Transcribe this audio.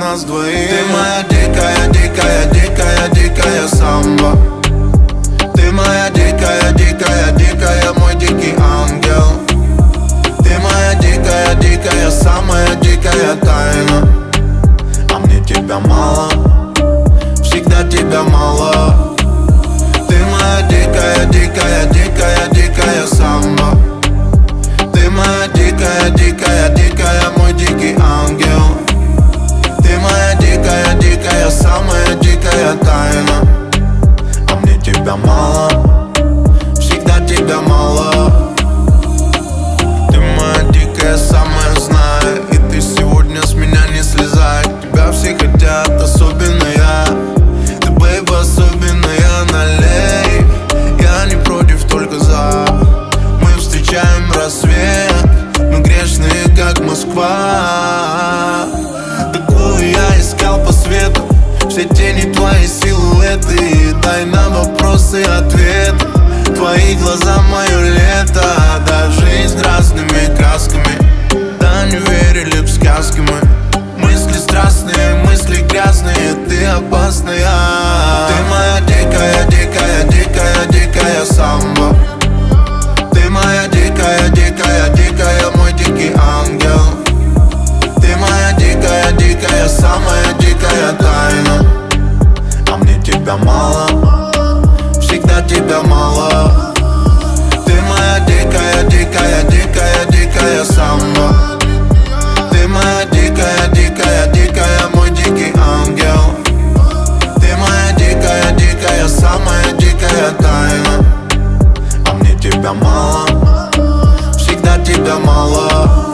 нас двоих. Ты моя дикая, дикая, дикая, дикая самба. Ты моя дикая, дикая, дикая, мой дикий ангел. Ты моя дикая, дикая, самая дикая тайна. А мне тебя мало, всегда тебя мало. Ты моя дикая, дикая, дикая, дикая самба. Ты моя дикая, дикая, дикая, мой дикий ангел. Ты моя дикая, дикая, самая дикая тайна. А мне тебя мало, всегда тебя мало. Ты моя дикая, самая знаю. И ты сегодня с меня не слезай. Тебя все хотят, особенно я. Ты, бэйб, особенная, налей. Я не против, только за. Мы встречаем рассвет, мы грешные, как Москва. Такую я искал по свету, все тени, твои силуэты. Дай нам вопросы, ответы. Твои глаза, мое лето. Да, жизнь разными красками. Да, не верили в сказки мы. Мысли страстные, мысли грязные. Ты опасная. Ты моя дикая, дикая, дикая, дикая самба. Ты моя дикая, дикая, дикая, мой дикий ангел. Ты моя дикая, дикая, самая дикая тайна. А мне тебя мало, всегда тебя мало. Ты моя дикая, дикая, дикая, дикая самба. Ты моя дикая, дикая, дикая, мой дикий ангел. Ты моя дикая, дикая, самая дикая тайна. А мне тебя мало, всегда тебя мало.